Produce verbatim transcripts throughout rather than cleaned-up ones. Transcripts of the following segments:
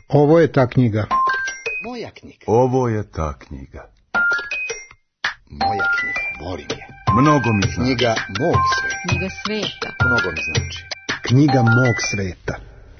Ovo je ta knjiga. Moja knjiga. Ovo je ta knjiga. Moja knjiga. Volim je. Mnogo mi znači. Knjiga mog sveta. Knjiga sveta. Mnogo mi znači. Knjiga mog sveta.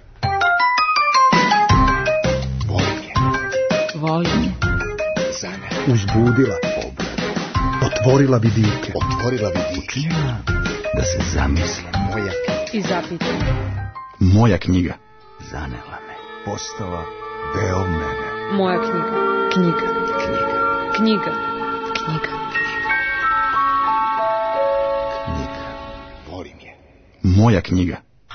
Volim je. Volim je. Za mene. Uzbudila. Obradila. Otvorila vidike. Otvorila vidike. Učinila da se zamislim. Moja knjiga. I zapitam. Moja knjiga. Zanela me. Postala deo mene. Moja knjiga. Knjiga. Knjiga. Knjiga. Knjiga. Knjiga. Volim je. Moja knjiga.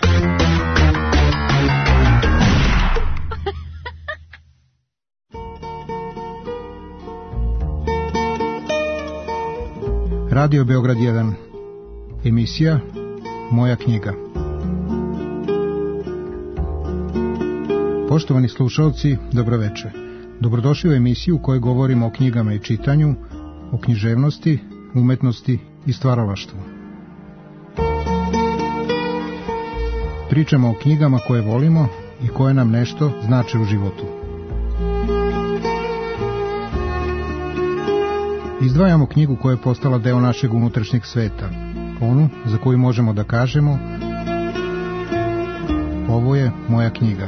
Radio Beograd jedan. Emisija Moja knjiga. Poštovani slušalci, dobroveče. Dobrodošli u emisiju u kojoj govorimo o knjigama i čitanju, o književnosti, umetnosti i stvaralaštvu. Pričamo o knjigama koje volimo i koje nam nešto znače u životu. Izdvajamo knjigu koja je postala deo našeg unutrašnjeg sveta, onu za koju možemo da kažemo: ovo je moja knjiga.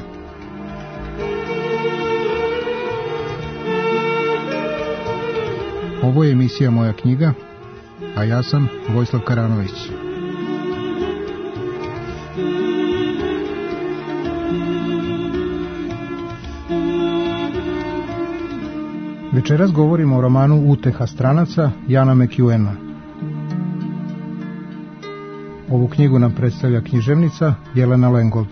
Ovo je emisija Moja knjiga, a ja sam Vojislav Karanović. Večeras govorimo o romanu Uteha stranaca Jana McEwena. Ovu knjigu nam predstavlja književnica Jelena Lengold.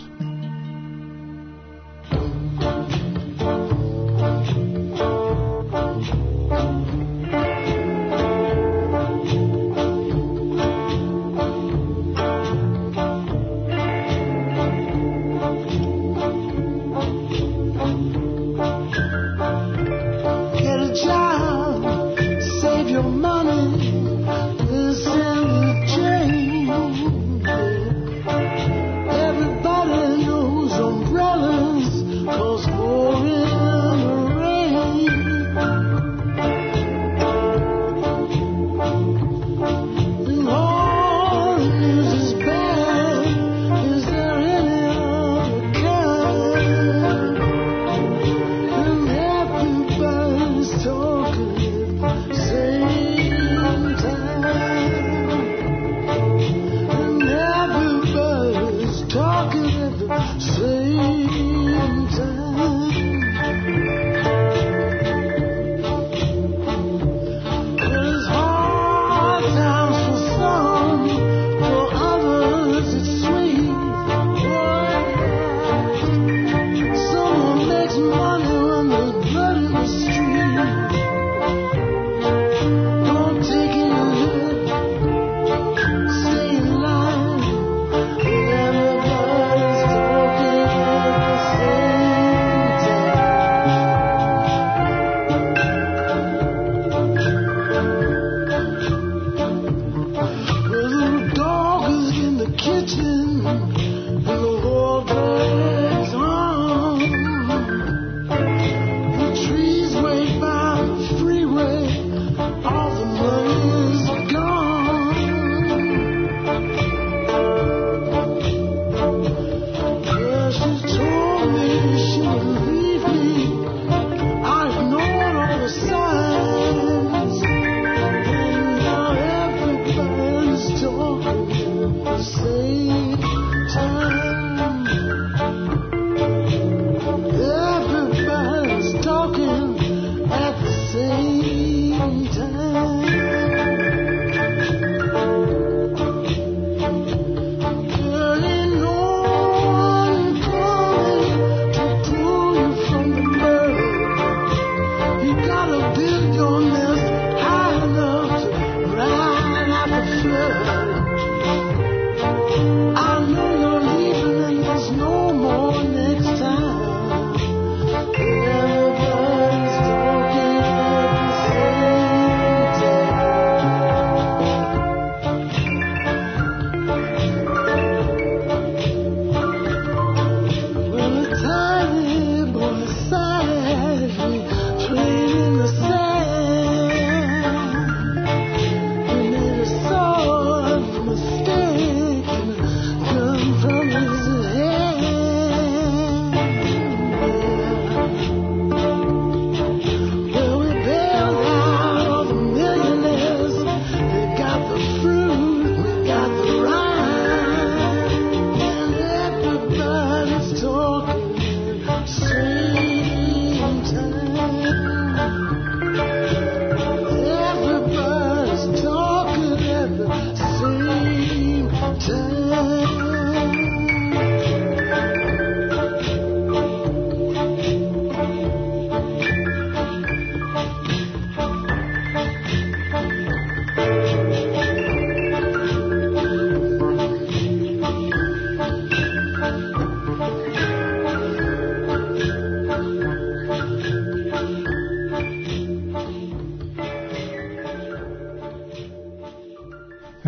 Same time.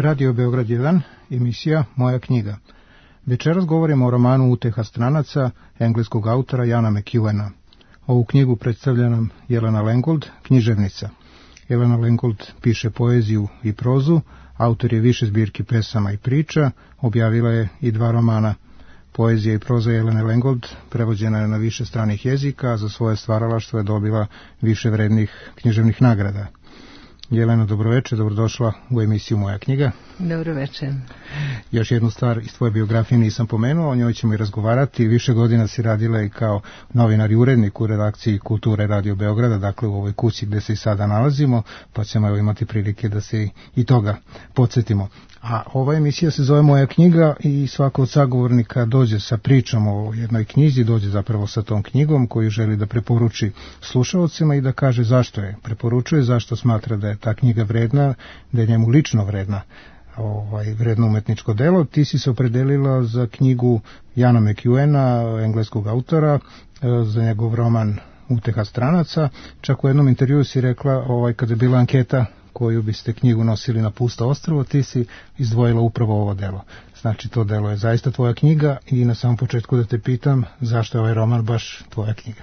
Radio Beograd jedan, emisija Moja knjiga. Večeras govorimo o romanu Uteha stranaca engleskog autora Jana McEwana. Ovu knjigu predstavlja nam Jelena Lengold, književnica. Jelena Lengold piše poeziju i prozu, autor je više zbirki pesama i priča, objavila je i dva romana. Poezija i proza Jelene Lengold prevođena je na više stranih jezika, a za svoje stvaralaštvo je dobila više vrednih književnih nagrada. Jelena, dobroveče, dobrodošla u emisiju Moja knjiga. Dobroveče. Još jednu stvar iz tvoje biografije nisam pomenuo, o njoj ćemo i razgovarati. Više godina si radila i kao novinar i urednik u redakciji Kulture Radio Beograda, dakle u ovoj kući gde se i sada nalazimo, pa ćemo evo imati prilike da se i toga podsjetimo. A ova emisija se zove Moja knjiga i svako od sagovornika dođe sa pričom o jednoj knjizi, dođe zapravo sa tom knjigom koju želi da preporuči slušaocima i da kaže zašto je preporučuje, zašto smatra da je ta knjiga vredna, da je njemu lično vredna, ovaj, vredno umetničko delo. Ti si se opredelila za knjigu Jana McEwana, engleskog autora, za njegov roman Uteha stranaca. Čak u jednom intervjuu si rekla, ovaj, kada je bila anketa koju biste knjigu nosili na pusto ostrvo, ti si izdvojila upravo ovo delo. Znači, to delo je zaista tvoja knjiga i na samom početku da te pitam zašto je ovaj roman baš tvoja knjiga.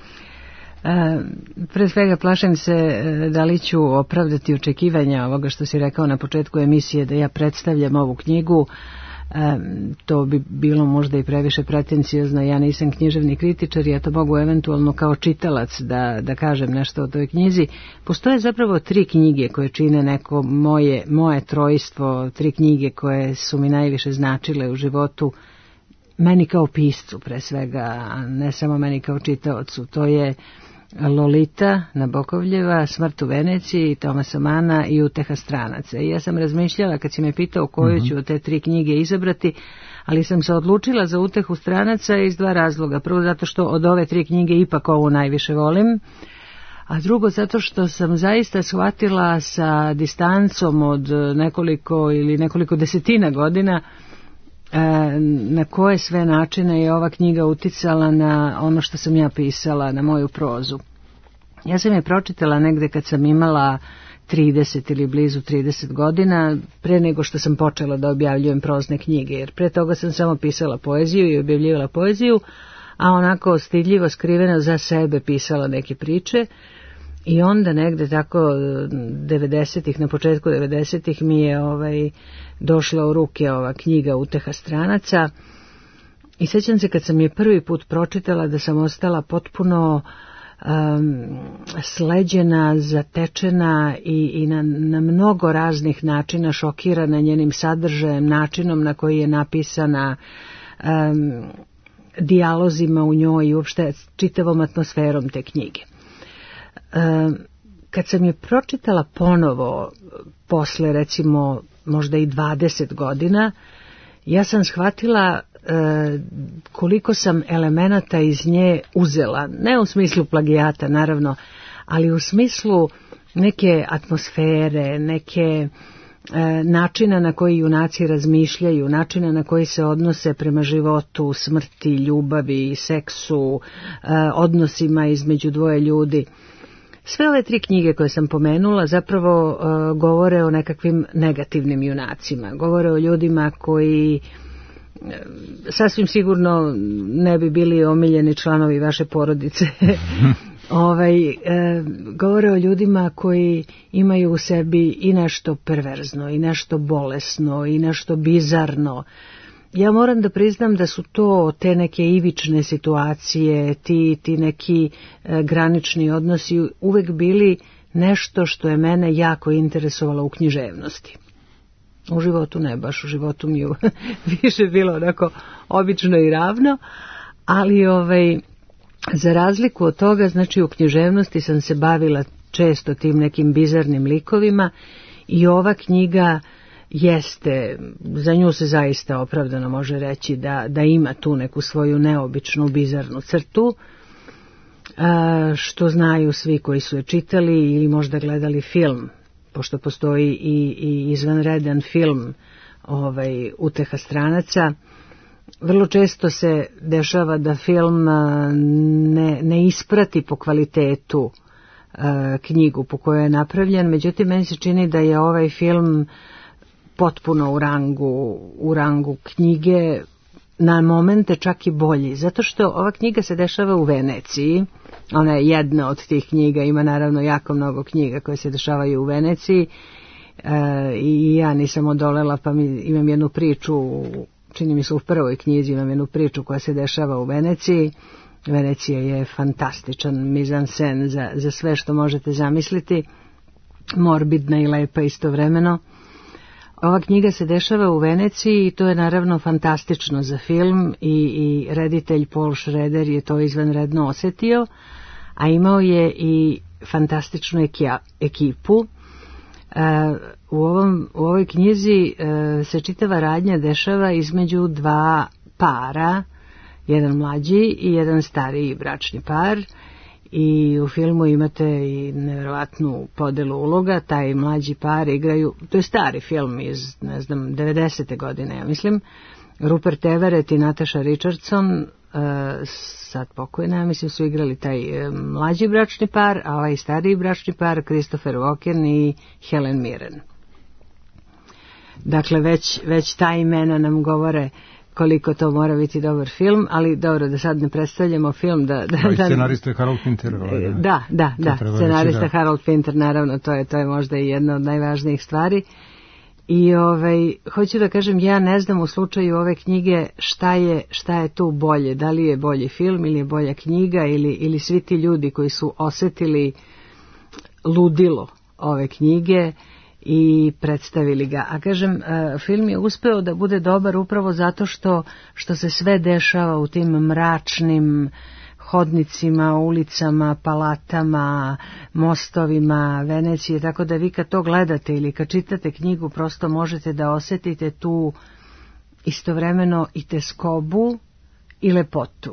E, pre svega plašim se da li ću opravdati očekivanja ovoga što si rekao na početku emisije, da ja predstavljam ovu knjigu. E, to bi bilo možda i previše pretenciozno. Ja nisam književni kritičar, ja to mogu eventualno kao čitalac da, da kažem nešto o toj knjizi. Postoje zapravo tri knjige koje čine neko moje, moje trojstvo, tri knjige koje su mi najviše značile u životu, meni kao piscu pre svega, a ne samo meni kao čitaocu. To je Lolita Nabokovljeva, Smrt u Veneciji, Tomasa Mana i Uteha stranaca. I ja sam razmišljala kad si me pitao koju ću od te tri knjige izabrati, ali sam se odlučila za Utehu stranaca iz dva razloga. Prvo zato što od ove tri knjige ipak ovu najviše volim, a drugo zato što sam zaista shvatila sa distancom od nekoliko ili nekoliko desetina godina na koje sve načine je ova knjiga uticala na ono što sam ja pisala, na moju prozu. Ja sam je pročitala negde kad sam imala trideset ili blizu trideset godina, pre nego što sam počela da objavljujem prozne knjige, jer pre toga sam samo pisala poeziju i objavljivala poeziju, a onako stidljivo skriveno za sebe pisala neke priče. I onda negde tako devedesetih, na početku devedesetih mi je ovaj, došla u ruke ova knjiga Uteha stranaca i sećam se kad sam je prvi put pročitala da sam ostala potpuno um, sleđena, zatečena i, i na, na mnogo raznih načina šokirana njenim sadržajem, načinom na koji je napisana, um, dijalozima u njoj i uopšte čitavom atmosferom te knjige. Kad sam je pročitala ponovo posle recimo možda i dvadeset godina, ja sam shvatila koliko sam elemenata iz nje uzela, ne u smislu plagijata naravno, ali u smislu neke atmosfere, neke načina na koji junaci razmišljaju, načina na koji se odnose prema životu, smrti, ljubavi, seksu, odnosima između dvoje ljudi. Sve ove tri knjige koje sam pomenula zapravo uh, govore o nekakvim negativnim junacima, govore o ljudima koji uh, sasvim sigurno ne bi bili omiljeni članovi vaše porodice. ovaj, uh, govore o ljudima koji imaju u sebi i nešto perverzno, i nešto bolesno, i nešto bizarno. Ja moram da priznam da su to te neke ivične situacije, ti, ti neki e, granični odnosi uvek bili nešto što je mene jako interesovalo u književnosti. U životu ne baš, u životu mi je više bilo onako obično i ravno, ali ovaj, za razliku od toga, znači u književnosti sam se bavila često tim nekim bizarnim likovima i ova knjiga jeste, za nju se zaista opravdano može reći da, da ima tu neku svoju neobičnu, bizarnu crtu, a, što znaju svi koji su je čitali ili možda gledali film, pošto postoji i, i izvanredan film ovaj, Uteha stranaca. Vrlo često se dešava da film ne, ne isprati po kvalitetu a, knjigu po kojoj je napravljen, međutim meni se čini da je ovaj film potpuno u rangu, u rangu knjige, na momente čak i bolji, zato što ova knjiga se dešava u Veneciji. Ona je jedna od tih knjiga, ima naravno jako mnogo knjiga koje se dešavaju u Veneciji, e, i ja nisam odolela, pa mi, imam jednu priču, čini mi se u prvoj knjizi imam jednu priču koja se dešava u Veneciji. Venecija je fantastičan mizansen za, za sve što možete zamisliti, morbidna i lepa istovremeno. Ova knjiga se dešava u Veneciji i to je naravno fantastično za film i, i reditelj Paul Schrader je to izvanredno osetio, a imao je i fantastičnu ekija, ekipu. E, u, ovom, u ovoj knjizi e, se čitava radnja dešava između dva para, jedan mlađi i jedan stariji bračni par, i u filmu imate i nevjerovatnu podelu uloga. Taj mlađi par igraju, to je stari film iz, ne znam, devedesete godine, ja mislim, Rupert Everett i Natasha Richardson, uh, sad pokojna, ja mislim, su igrali taj uh, mlađi bračni par, a ovaj stariji bračni par Christopher Walken i Helen Mirren. Dakle, već, već ta imena nam govore koliko to mora biti dobar film, ali dobro, da sad ne predstavljamo film. Da, da, da, scenarista je Harold Pinter. Da, da, da, da scenarista da. Harold Pinter, naravno, to je, to je možda i jedna od najvažnijih stvari. I ovaj, hoću da kažem, ja ne znam u slučaju ove knjige šta je, šta je tu bolje, da li je bolji film ili je bolja knjiga, ili, ili svi ti ljudi koji su osetili ludilo ove knjige i predstavili ga. A kažem, film je uspeo da bude dobar upravo zato što, što se sve dešava u tim mračnim hodnicima, ulicama, palatama, mostovima Venecije, tako da vi kad to gledate ili kad čitate knjigu prosto možete da osetite tu istovremeno i teskobu i lepotu.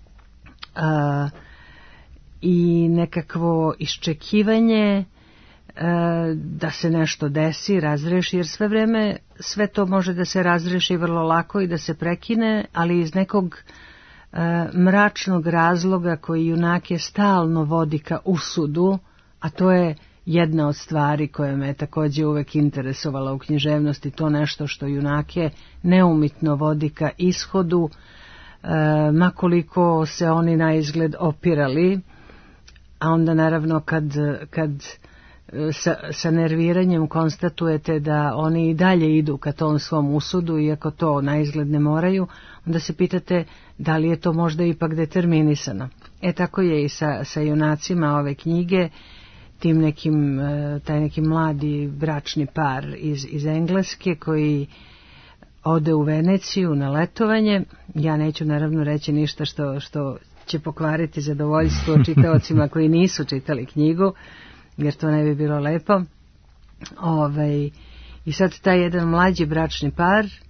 A, i nekakvo iščekivanje da se nešto desi, razreši, jer sve vreme sve to može da se razreši vrlo lako i da se prekine, ali iz nekog e, mračnog razloga koji junake stalno vodi ka usudu, a to je jedna od stvari koja me također uvek interesovala u književnosti, to nešto što junake neumitno vodi ka ishodu, e, makoliko se oni na izgled opirali, a onda naravno kad, kad Sa, sa nerviranjem konstatujete da oni i dalje idu ka tom svom usudu, iako to na izgled ne moraju, onda se pitate da li je to možda ipak determinisano. E tako je i sa, sa junacima ove knjige, tim nekim, taj neki mladi bračni par iz, iz Engleske koji ode u Veneciju na letovanje. Ja neću naravno reći ništa što, što će pokvariti zadovoljstvo čitaocima koji nisu čitali knjigu, jer to ne bi bilo lepo. Ovaj, i sad taj jedan mlađi bračni par e,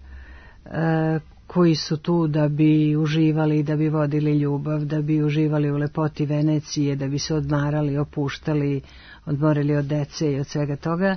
koji su tu da bi uživali, da bi vodili ljubav, da bi uživali u lepoti Venecije, da bi se odmarali, opuštali, odmorili od dece i od svega toga.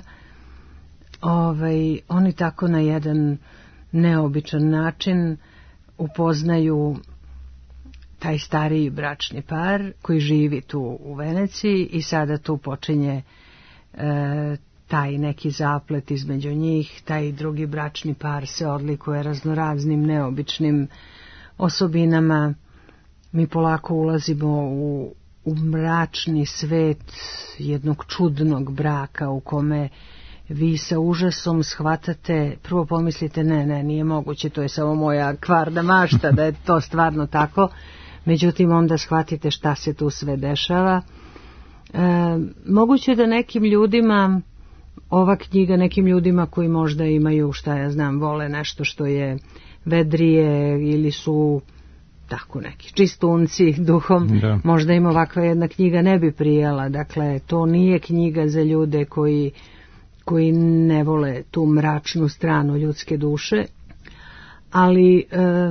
Ovaj, oni tako na jedan neobičan način upoznaju taj stariji bračni par koji živi tu u Veneciji i sada tu počinje e, taj neki zaplet između njih. Taj drugi bračni par se odlikuje raznoraznim neobičnim osobinama. Mi polako ulazimo u, u mračni svet jednog čudnog braka u kome vi sa užasom shvatate, prvo pomislite ne, ne, nije moguće, to je samo moja kvarna mašta da je to stvarno tako. Međutim, onda shvatite šta se tu sve dešava. E, moguće da nekim ljudima, ova knjiga nekim ljudima koji možda imaju, šta ja znam, vole nešto što je vedrije ili su tako neki čistunci duhom, da. Možda im ovakva jedna knjiga ne bi prijela. Dakle, to nije knjiga za ljude koji, koji ne vole tu mračnu stranu ljudske duše, ali e,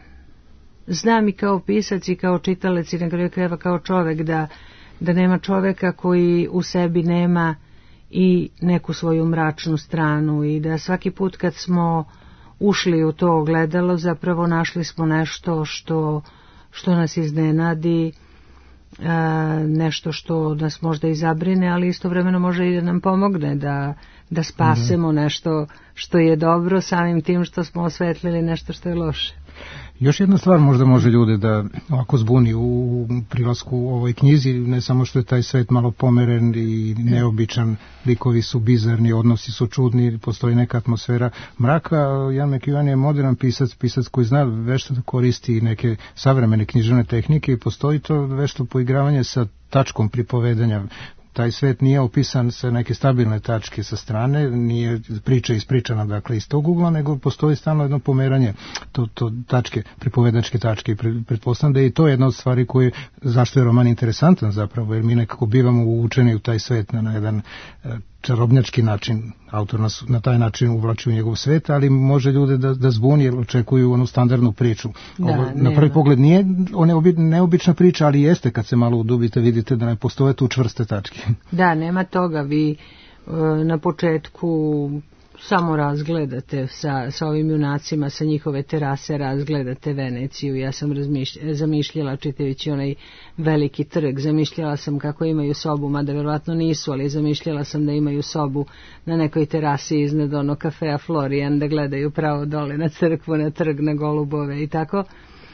znam i kao pisac i kao čitalac i na kraju krajeva kao čovek da, da nema čoveka koji u sebi nema i neku svoju mračnu stranu i da svaki put kad smo ušli u to ogledalo zapravo našli smo nešto što, što nas iznenadi nešto što nas možda i zabrine, ali istovremeno može i da nam pomogne da, da spasemo nešto što je dobro samim tim što smo osvetlili nešto što je loše. Još jedna stvar možda može ljude da ovako zbuni u prilasku u ovoj knjizi, ne samo što je taj svet malo pomeren i neobičan, likovi su bizarni, odnosi su čudni, postoji neka atmosfera mraka. Jan McEwan je modern pisac, pisac koji zna vešto da koristi neke savremene književne tehnike i postoji to vešto poigravanje sa tačkom pripovedanja. Taj svet nije opisan sa neke stabilne tačke sa strane, nije priča ispričana dakle iz tog ugla, nego postoji stalno jedno pomeranje to, to tačke, pripovedačke tačke i pretpostavljam da je i to jedna od stvari koje, zašto je roman interesantan zapravo, jer mi nekako bivamo uvučeni u taj svet na, na jedan čarobnjački način, autor nas na taj način uvlači u njegov svet, ali može ljude da, da zbuni jer očekuju onu standardnu priču. Da, Ovo, na prvi pogled nije neobična priča, ali jeste kad se malo udubite, vidite da ne postoje tu čvrste tačke. Da, nema toga, vi na početku samo razgledate sa, sa ovim junacima, sa njihove terase razgledate Veneciju. Ja sam razmišlj, zamišljala čitajući onaj veliki trg, zamišljala sam kako imaju sobu, mada verovatno nisu, ali zamišljala sam da imaju sobu na nekoj terasi iznad onog kafea Florian, da gledaju pravo dole na crkvu, na trg, na golubove i tako.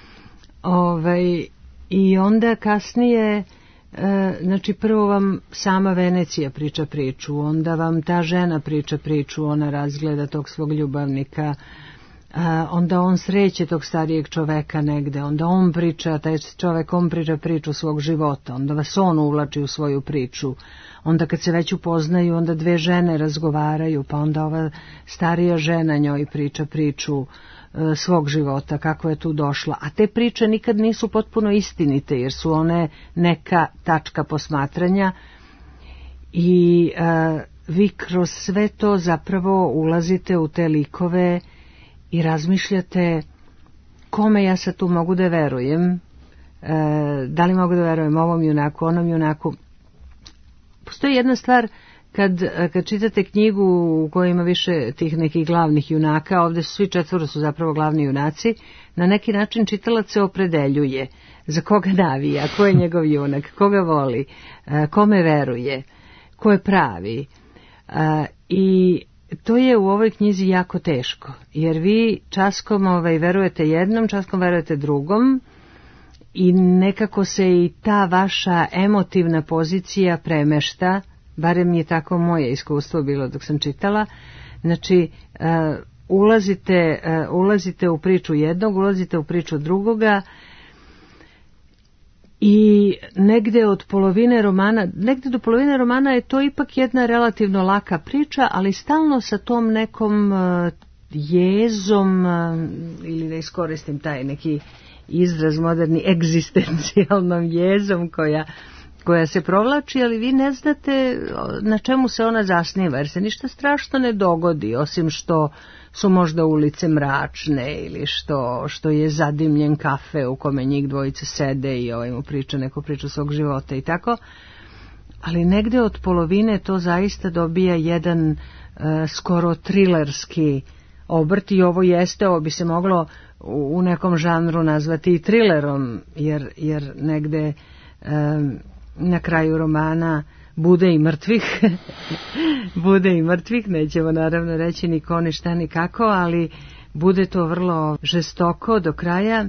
Ovaj, i onda kasnije E, znači prvo vam sama Venecija priča priču, onda vam ta žena priča priču, ona razgleda tog svog ljubavnika, e, onda on sreće tog starijeg čoveka negde, onda on priča, taj čovek on priča priču svog života, onda vas on uvlači u svoju priču, onda kad se već upoznaju, onda dve žene razgovaraju, pa onda ova starija žena njoj priča priču svog života, kako je tu došla. A te priče nikad nisu potpuno istinite, jer su one neka tačka posmatranja i a, vi kroz sve to zapravo ulazite u te likove i razmišljate kome ja sad tu mogu da verujem, a, da li mogu da verujem ovom junaku, onom junaku. Postoji jedna stvar. Kad, kad čitate knjigu u kojoj ima više tih nekih glavnih junaka, ovdje su svi četvoro su zapravo glavni junaci, na neki način čitalac se opredeljuje za koga navija, ko je njegov junak, koga voli, kome veruje, ko je pravi. I to je u ovoj knjizi jako teško, jer vi časkom ovaj, verujete jednom, časkom verujete drugom i nekako se i ta vaša emotivna pozicija premešta, barem je tako moje iskustvo bilo dok sam čitala, znači uh, ulazite, uh, ulazite u priču jednog, ulazite u priču drugoga i negde od polovine romana, negde do polovine romana je to ipak jedna relativno laka priča, ali stalno sa tom nekom uh, jezom, uh, ili da iskoristim taj neki izraz moderni, egzistencijalnom jezom koja koja se provlači, ali vi ne znate na čemu se ona zasniva, jer se ništa strašno ne dogodi, osim što su možda ulice mračne ili što, što je zadimljen kafe u kome njih dvojice sede i ovaj mu priča neku priču svog života i tako. Ali negde od polovine to zaista dobija jedan uh, skoro trilerski obrt i ovo jeste, ovo bi se moglo u, u nekom žanru nazvati i trilerom, jer, jer negde um, na kraju romana bude i mrtvih, bude i mrtvih, nećemo naravno reći ni ko ni šta ni kako, ali bude to vrlo žestoko do kraja,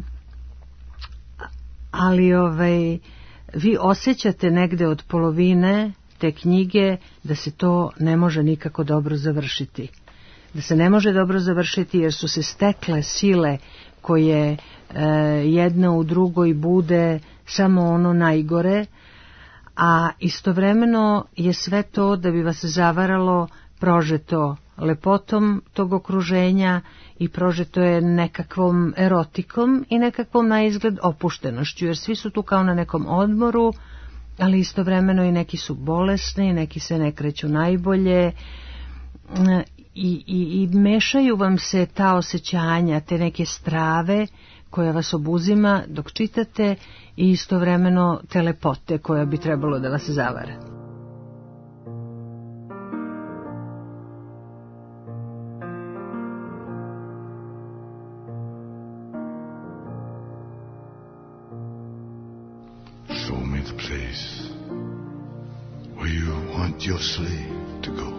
ali ovaj, vi osjećate negde od polovine te knjige da se to ne može nikako dobro završiti. Da se ne može dobro završiti jer su se stekle sile koje e, jedna u drugoj bude samo ono najgore, a istovremeno je sve to da bi vas zavaralo prožeto lepotom tog okruženja i prožeto je nekakvom erotikom i nekakvom na izgled opuštenošću, jer svi su tu kao na nekom odmoru, ali istovremeno i neki su bolesni, neki se ne kreću najbolje i, i, i mešaju vam se ta osjećanja, te neke strave koja vas obuzima dok čitate i istovremeno te lepote koja bi trebalo da vas zavara. Šume the place where you want your slave to go.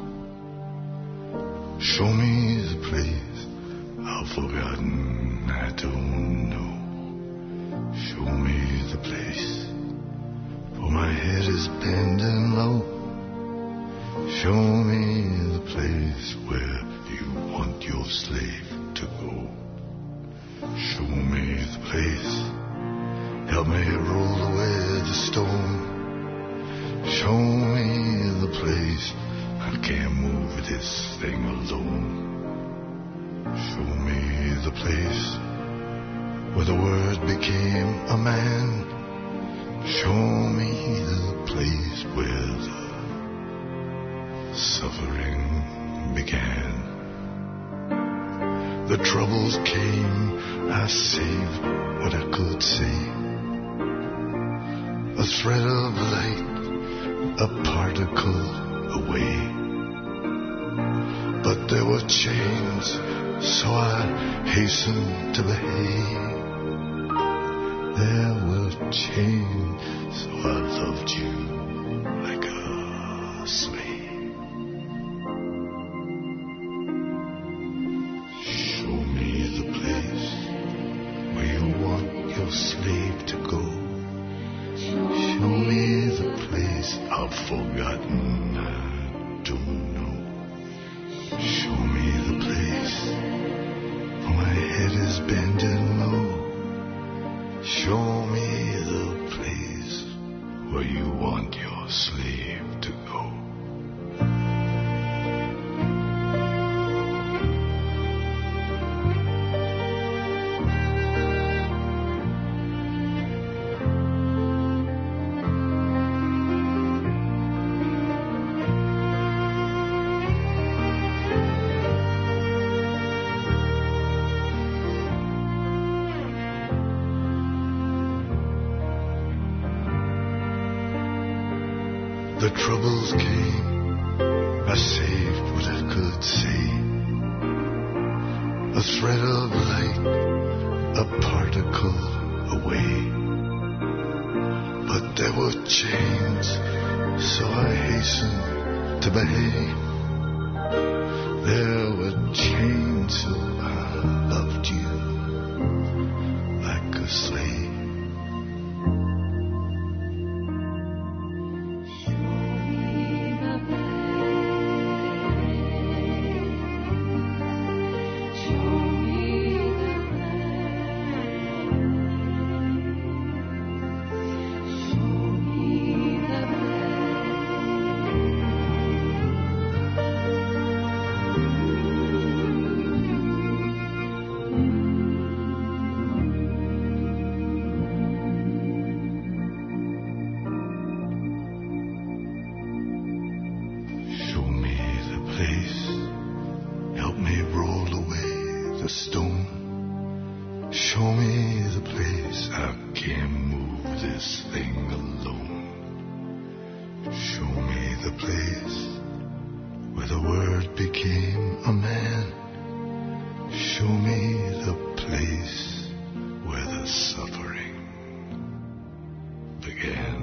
Show me the place I've forgotten, I don't know. Show me the place, for my head is bending low. Show me the place where you want your slave to go. Show me the place, help me roll away the stone. Show me the place, I can't move this thing alone. Show me the place where the word became a man. Show me the place where the suffering began. The troubles came, I saved what I could say. A thread of light, a particle away. But there were chains, so I hastened to behave. There were chains, so I loved you like a slave. Show me the place where you want your slave to go. Show me the place I've forgotten, I don't know. Show me the place, for my head is bending low. Show me the place where you want your slave to go. The troubles came, I saved what I could say. A thread of light, a particle away. But there were chains, so I hastened to behave. There were chains, so I loved you like a slave. Help me roll away the stone. Show me the place, I can't move this thing alone. Show me the place where the word became a man. Show me the place where the suffering began.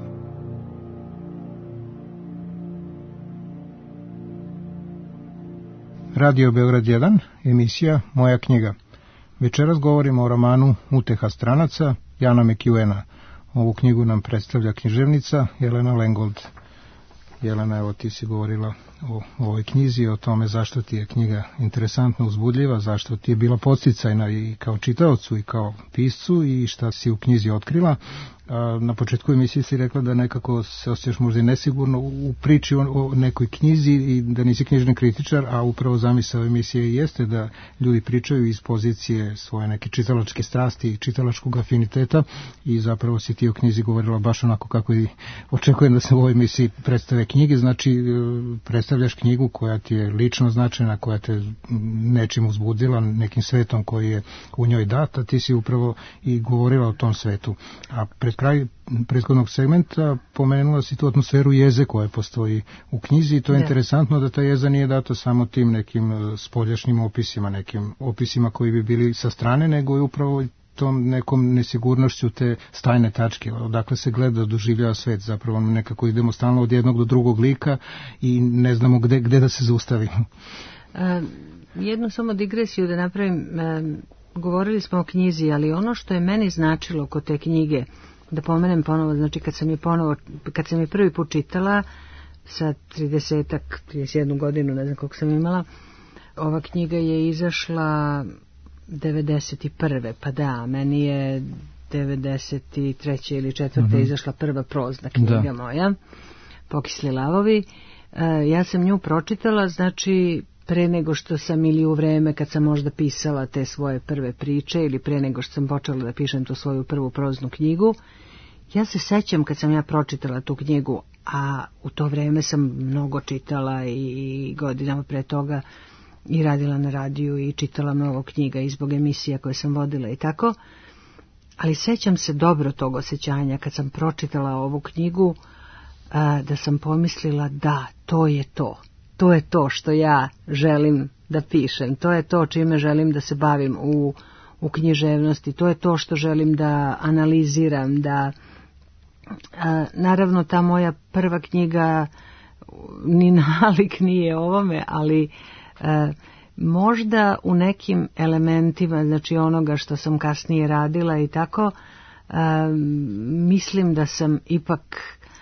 Radio Beograd jedan, emisija Moja knjiga. Večeras govorimo o romanu Uteha stranaca Jana McEwena. Ovu knjigu nam predstavlja književnica Jelena Lengold. Jelena, evo ti si govorila o ovoj knjizi, o tome zašto ti je knjiga interesantno uzbudljiva, zašto ti je bila podsticajna i kao čitaocu i kao piscu i šta si u knjizi otkrila. Na početku emisije si rekla da nekako se osjećaš možda i nesigurno u priči o nekoj knjizi i da nisi knjižni kritičar, a upravo zamisao emisije jeste da ljudi pričaju iz pozicije svoje neke čitalačke strasti i čitalačkog afiniteta i zapravo si ti o knjizi govorila baš onako kako i očekujem da se u ovoj emisiji predstave knjige, znači predstavljaš knjigu koja ti je lično značajna, koja te nečim uzbudila, nekim svetom koji je u njoj dat, a ti si upravo i govorila o tom svetu. A pred kraj prethodnog segmenta pomenula si tu atmosferu jeze koja postoji u knjizi i to je da. Interesantno da ta jeza nije data samo tim nekim spoljašnjim opisima, nekim opisima koji bi bili sa strane, nego je upravo tom nekom nesigurnošću te stajne tačke, odakle se gleda, doživljava svet, zapravo nekako idemo stalno od jednog do drugog lika i ne znamo gde, gde da se zaustavimo. E, jednu samo digresiju da napravim, e, govorili smo o knjizi, ali ono što je meni značilo kod te knjige, da pomenem ponovo, znači kad sam je ponovo, kad sam je prvi put čitala, sa tridesetak, trideset jednu godinu, ne znam koliko sam imala, ova knjiga je izašla devedeset prve pa da, meni je devedeset treće ili četvrte Mm-hmm. izašla prva prozna knjiga da. moja, Pokisli lavovi. E, ja sam nju pročitala, znači pre nego što sam ili u vreme kad sam možda pisala te svoje prve priče ili pre nego što sam počela da pišem tu svoju prvu proznu knjigu. Ja se sećam kad sam ja pročitala tu knjigu, a u to vreme sam mnogo čitala i godinama pre toga i radila na radiju i čitala mnogo knjiga i zbog emisija koje sam vodila i tako, ali sećam se dobro tog osjećanja kad sam pročitala ovu knjigu, a, da sam pomislila da, to je to, to je to što ja želim da pišem, to je to čime želim da se bavim u, u književnosti, to je to što želim da analiziram, da a, naravno ta moja prva knjiga ni nalik nije ovome, ali E, možda u nekim elementima, znači onoga što sam kasnije radila i tako, e, mislim da sam ipak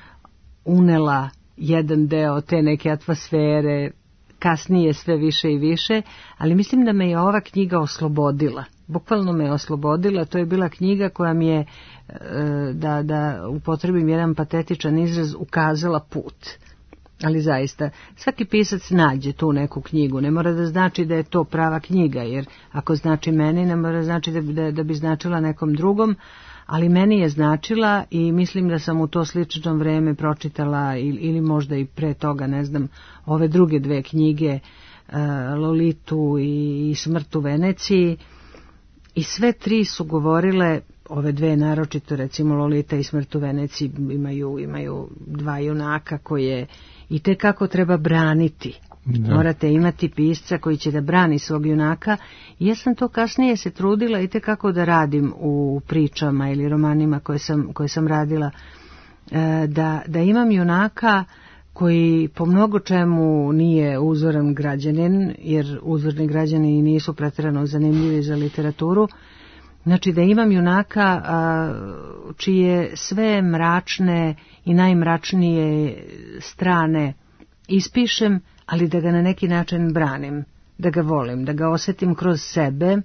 unela jedan deo te neke atmosfere, kasnije sve više i više, ali mislim da me je ova knjiga oslobodila. Bukvalno me je oslobodila, to je bila knjiga koja mi je, e, da, da upotrebim jedan patetičan izraz, ukazala put. Ali zaista, svaki pisac nađe tu neku knjigu, ne mora da znači da je to prava knjiga, jer ako znači meni, ne mora znači da, da, da bi značila nekom drugom, ali meni je značila i mislim da sam u to slično vreme pročitala ili, ili možda i pre toga, ne znam, ove druge dve knjige, uh, Lolitu i, i Smrt u Veneciji, i sve tri su govorile, ove dve naročito, recimo Lolita i Smrt u Veneciji, imaju, imaju dva junaka koje i te kako treba braniti. Da. Morate imati pisca koji će da brani svog junaka. I ja sam to kasnije se trudila i te kako da radim u pričama ili romanima koje sam, koje sam radila, da, da imam junaka koji po mnogo čemu nije uzoran građanin, jer uzorni građani nisu pretjerano zanimljivi za literaturu. Znači da imam junaka a, čije sve mračne i najmračnije strane ispišem, ali da ga na neki način branim, da ga volim, da ga osjetim kroz sebe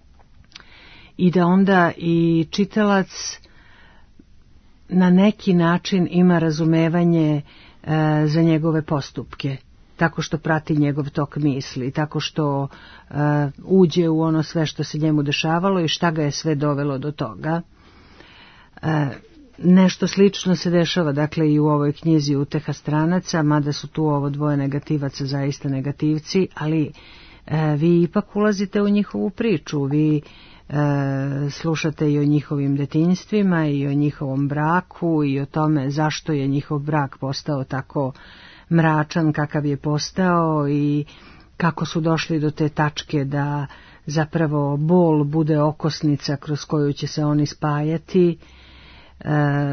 i da onda i čitalac na neki način ima razumevanje a, za njegove postupke, tako što prati njegov tok misli, tako što uh, uđe u ono sve što se njemu dešavalo i šta ga je sve dovelo do toga. Uh, nešto slično se dešava, dakle, i u ovoj knjizi Uteha stranaca, mada su tu ovo dvoje negativaca zaista negativci, ali uh, vi ipak ulazite u njihovu priču, vi uh, slušate i o njihovim detinjstvima i o njihovom braku i o tome zašto je njihov brak postao tako mračan kakav je postao i kako su došli do te tačke da zapravo bol bude okosnica kroz koju će se oni spajati, e,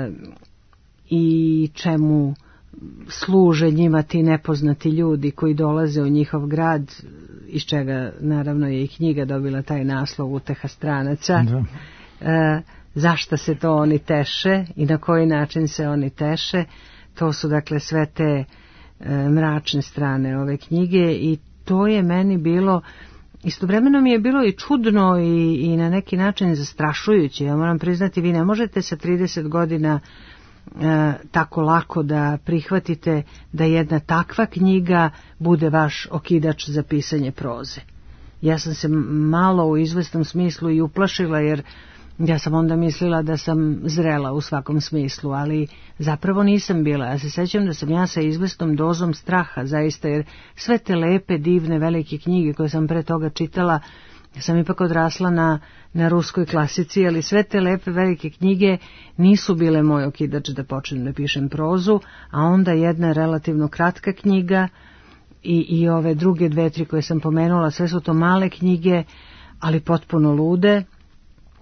i čemu služe njima ti nepoznati ljudi koji dolaze u njihov grad, iz čega naravno je i knjiga dobila taj naslov Uteha stranaca. Da. E, zašto se to oni teše i na koji način se oni teše, to su dakle sve te mračne strane ove knjige i to je meni bilo, istovremeno mi je bilo i čudno i, i na neki način zastrašujuće. Ja moram priznati, vi ne možete sa trideset godina e, tako lako da prihvatite da jedna takva knjiga bude vaš okidač za pisanje proze. Ja sam se malo u izvesnom smislu i uplašila, jer ja sam onda mislila da sam zrela u svakom smislu, ali zapravo nisam bila. Ja se sećam da sam ja sa izvesnom dozom straha, zaista, jer sve te lepe, divne, velike knjige koje sam pre toga čitala, ja sam ipak odrasla na, na ruskoj klasici, ali sve te lepe, velike knjige nisu bile moj okidač da počnem da pišem prozu, a onda jedna relativno kratka knjiga i, i ove druge dve, tri koje sam pomenula, sve su to male knjige, ali potpuno lude.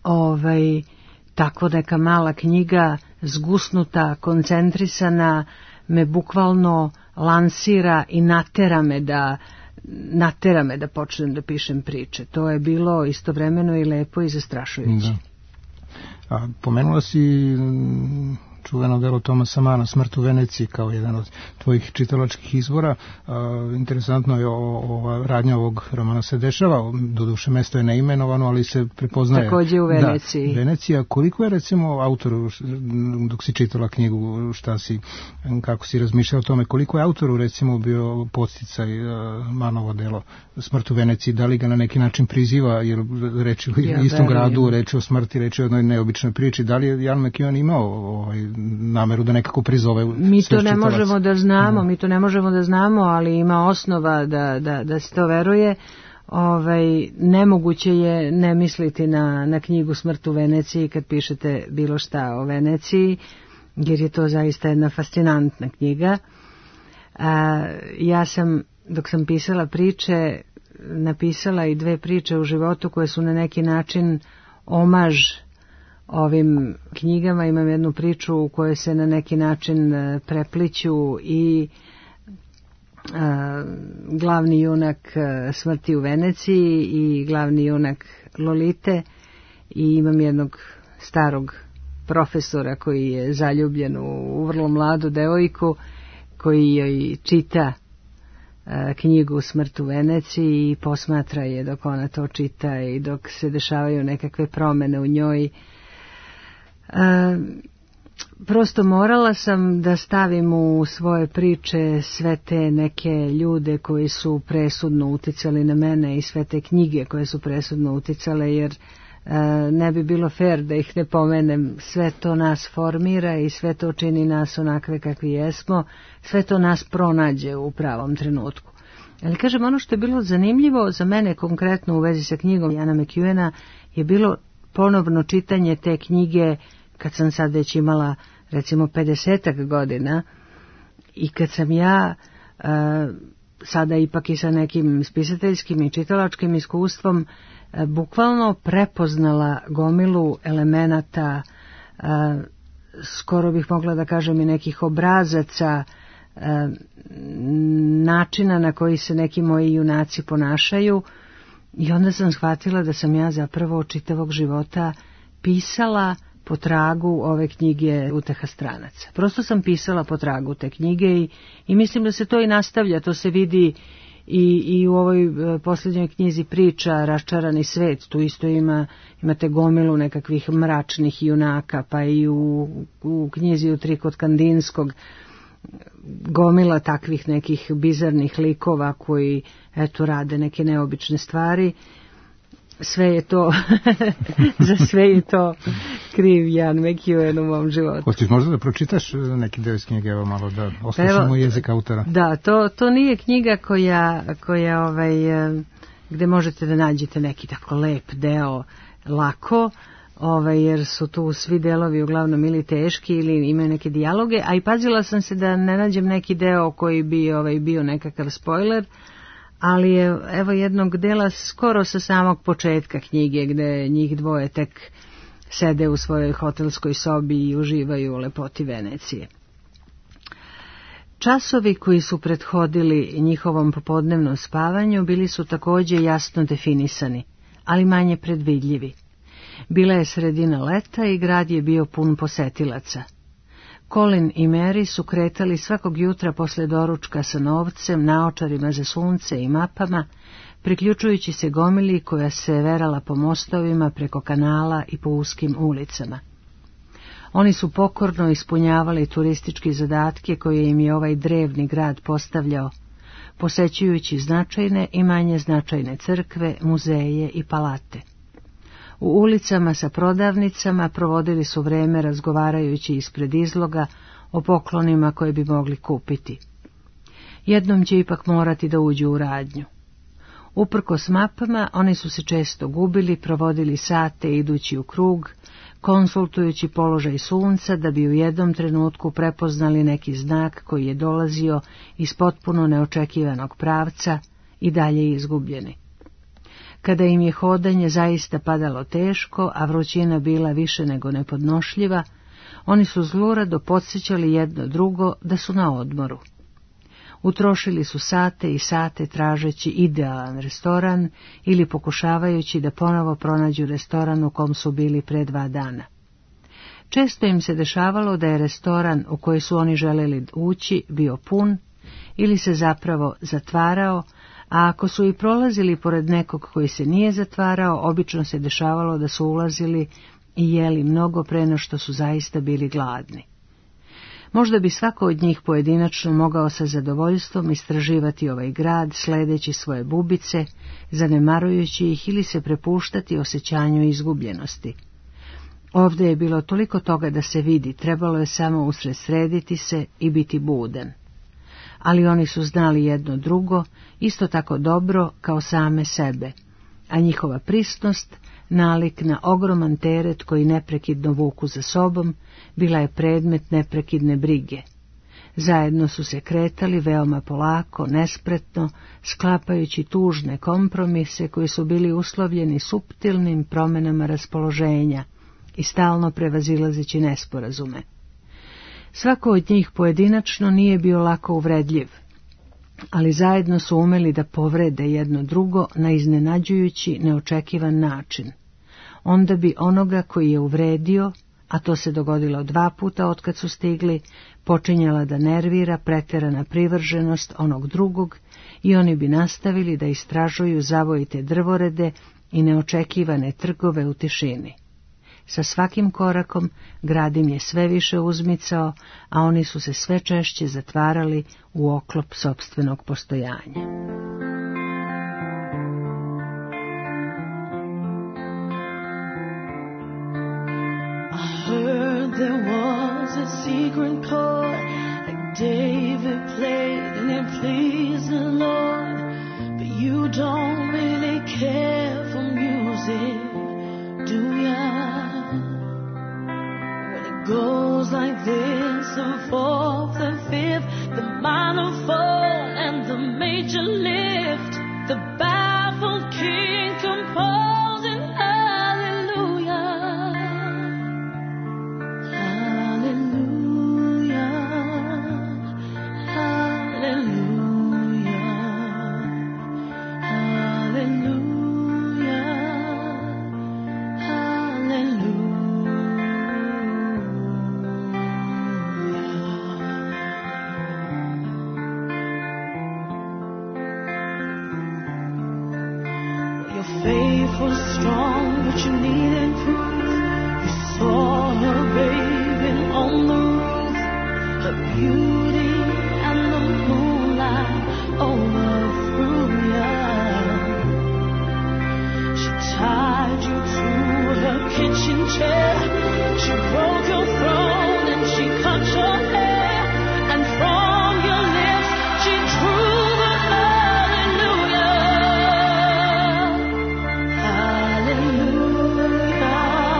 ovaj, tako neka mala knjiga, zgusnuta, koncentrisana, me bukvalno lansira i natera me da natera me da počnem da pišem priče. To je bilo istovremeno i lepo i zastrašujuće. Da. A pomenula si čuveno delo Tomasa Mana, Smrt u Veneciji, kao jedan od tvojih čitalačkih izbora. A, interesantno je, ova radnja ovog romana se dešava, doduše mesto je neimenovano, ali se prepoznaje. Takođe u Veneciji. Da, Venecija. Koliko je, recimo, autoru, dok si čitala knjigu, šta si, kako si razmišljala o tome, koliko je autoru, recimo, bio podsticaj Manovo delo Smrt u Veneciji, da li ga na neki način priziva, jer reči u ja, istom gradu, reči o smrti, reči o jednoj neobičnoj priči, da li je Ian McEwan imao ovaj nameru da nekako prizove mi to ne možemo da znamo, mi to ne možemo da znamo, ali ima osnova da, da, da se to veruje. Ovaj, nemoguće je ne misliti na, na knjigu Smrt u Veneciji kad pišete bilo šta o Veneciji, jer je to zaista jedna fascinantna knjiga. A, ja sam, dok sam pisala priče, napisala i dve priče u životu koje su na neki način omaž ovim knjigama. Imam jednu priču u kojoj se na neki način prepliću i a, glavni junak Smrti u Veneciji i glavni junak Lolite, i imam jednog starog profesora koji je zaljubljen u, u vrlo mladu devojku, koji joj čita a, knjigu Smrt u Veneciji i posmatra je dok ona to čita i dok se dešavaju nekakve promene u njoj. Uh, prosto morala sam da stavim u svoje priče sve te neke ljude koji su presudno uticali na mene i sve te knjige koje su presudno uticale, jer uh, ne bi bilo fair da ih ne pomenem. Sve to nas formira i sve to čini nas onakve kakvi jesmo, sve to nas pronađe u pravom trenutku. Ali kažem, ono što je bilo zanimljivo za mene konkretno u vezi sa knjigom Iana McEwana je bilo ponovno čitanje te knjige kad sam sad već imala recimo pedesetak godina i kad sam ja e, sada ipak i sa nekim spisateljskim i čitalačkim iskustvom e, bukvalno prepoznala gomilu elemenata, e, skoro bih mogla da kažem i nekih obrazaca, e, načina na koji se neki moji junaci ponašaju, i onda sam shvatila da sam ja zapravo od čitavog života pisala po tragu ove knjige Uteha stranaca. Prosto sam pisala po tragu te knjige i, i mislim da se to i nastavlja, to se vidi i, i u ovoj e, posljednjoj knjizi priča Raščarani svet, tu isto ima, imate gomilu nekakvih mračnih junaka, pa i u, u knjizi U tri kod Kandinskog gomila takvih nekih bizarnih likova koji eto rade neke neobične stvari. Sve je to, za sve je to kriv Ian McEwan u mom životu. Hoćeš možda da pročitaš neki deo iz knjige, evo malo da oslušamo jezik autora? Da, to, to nije knjiga koja, koja ovaj, gde možete da nađete neki tako lep deo lako, ovaj, jer su tu svi delovi uglavnom ili teški ili imaju neke dijaloge, a i pazila sam se da ne nađem neki deo koji bi ovaj, bio nekakav spoiler, ali je evo jednog dela skoro sa samog početka knjige gde njih dvoje tek sede u svojoj hotelskoj sobi i uživaju u lepoti Venecije. Časovi koji su prethodili njihovom popodnevnom spavanju bili su takođe jasno definisani, ali manje predvidljivi. Bila je sredina leta i grad je bio pun posetilaca. Colin i Mary su kretali svakog jutra posle doručka sa novcem, naočarima za sunce i mapama, priključujući se gomili koja se verala po mostovima, preko kanala i po uskim ulicama. Oni su pokorno ispunjavali turističke zadatke koje im je ovaj drevni grad postavljao, posećujući značajne i manje značajne crkve, muzeje i palate. U ulicama sa prodavnicama provodili su vreme razgovarajući ispred izloga o poklonima koje bi mogli kupiti. Jednom će ipak morati da uđu u radnju. Uprkos mapama, oni su se često gubili, provodili sate idući u krug, konsultujući položaj sunca da bi u jednom trenutku prepoznali neki znak koji je dolazio iz potpuno neočekivanog pravca i dalje izgubljeni. Kada im je hodanje zaista padalo teško, a vrućina bila više nego nepodnošljiva, oni su zlurado podsjećali jedno drugo da su na odmoru. Utrošili su sate i sate tražeći idealan restoran ili pokušavajući da ponovo pronađu restoran u kom su bili pre dva dana. Često im se dešavalo da je restoran u koji su oni želeli ući bio pun ili se zapravo zatvarao, a ako su i prolazili pored nekog koji se nije zatvarao, obično se dešavalo da su ulazili i jeli mnogo pre no što su zaista bili gladni. Možda bi svako od njih pojedinačno mogao sa zadovoljstvom istraživati ovaj grad, sledeći svoje bubice, zanemarujući ih ili se prepuštati osjećanju izgubljenosti. Ovdje je bilo toliko toga da se vidi, trebalo je samo usredsrediti se i biti budan. Ali oni su znali jedno drugo, isto tako dobro kao same sebe, a njihova prisnost, nalik na ogroman teret koji neprekidno vuku za sobom, bila je predmet neprekidne brige. Zajedno su se kretali veoma polako, nespretno, sklapajući tužne kompromise koji su bili uslovljeni suptilnim promenama raspoloženja i stalno prevazilazeći nesporazume. Svako od njih pojedinačno nije bio lako uvredljiv, ali zajedno su umeli da povrede jedno drugo na iznenađujući, neočekivan način. Onda bi onoga koji je uvredio, a to se dogodilo dva puta otkad su stigli, počinjala da nervira preterana privrženost onog drugog i oni bi nastavili da istražuju zavojite drvorede i neočekivane trgove u tišini. Sa svakim korakom grad im je sve više uzmicao, a oni su se sve češće zatvarali u oklop sopstvenog postojanja. I heard there was a secret chord like David played and it pleased the Lord, but you don't really care for music, do ya? Goes like this, the fourth and fifth, the minor fall and the major lift, the baffled king composing hallelujah, hallelujah, hallelujah, hallelujah, hallelujah. Faith was strong, but you needed proof. You saw her bathing on the roof, her beauty and the moonlight overthrew ya. She tied you to her kitchen chair, she broke your throne and she cut your hair, and from your lips she drew the hallelujah. Hallelujah.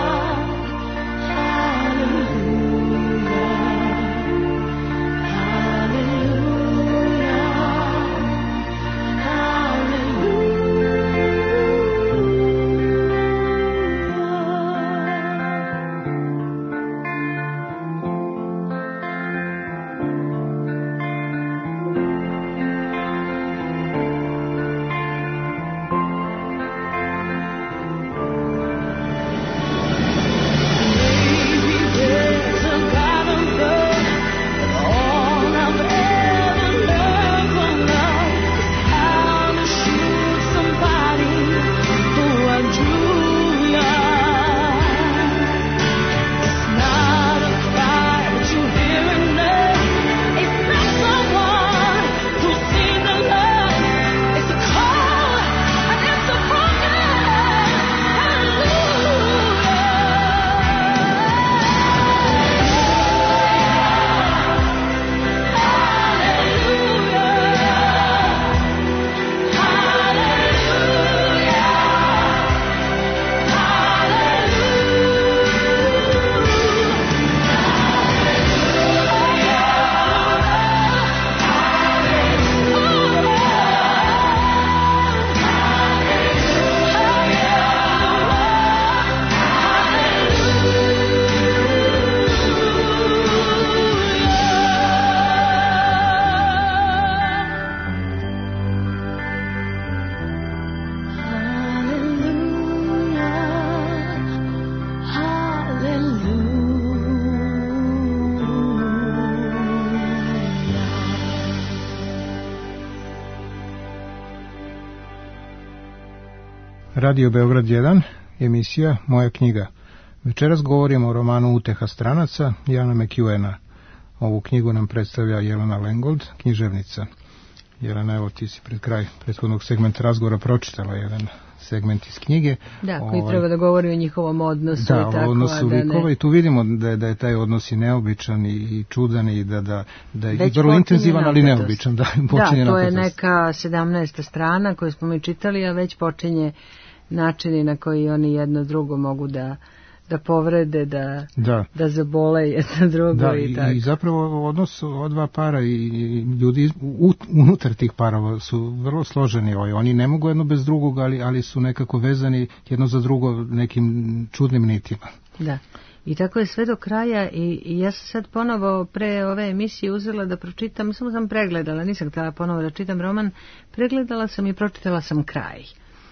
Radio Beograd jedan, emisija Moja knjiga. Večeras govorimo o romanu Uteha stranaca Jana McEwena. Ovu knjigu nam predstavlja Jelena Lengold, književnica. Jelena, evo ti si pred kraj prethodnog segmenta razgovora pročitala jedan segment iz knjige. Da, koji ovaj, treba da govori o njihovom odnosu. Da, i tako, o odnosu da likova ne... i tu vidimo da je, da je taj odnos i neobičan i, i čudan i da, da, da je i vrlo intenzivan, ali neobičan. Da, počinje da, to je napetost. neka sedamnaesta strana koju smo mi čitali, a već počinje načini na koji oni jedno drugo mogu da da povrede, da, da. da zabole jedno drugo da, i, i tako. I zapravo odnos od dva para i, i ljudi u, unutar tih parova su vrlo složeni. Oni ne mogu jedno bez drugog, ali, ali su nekako vezani jedno za drugo nekim čudnim nitima. Da. I tako je sve do kraja i, i ja sam sad ponovo pre ove emisije uzela da pročitam, samo sam pregledala, nisam htjela ponovo da čitam roman, pregledala sam i pročitala sam kraj.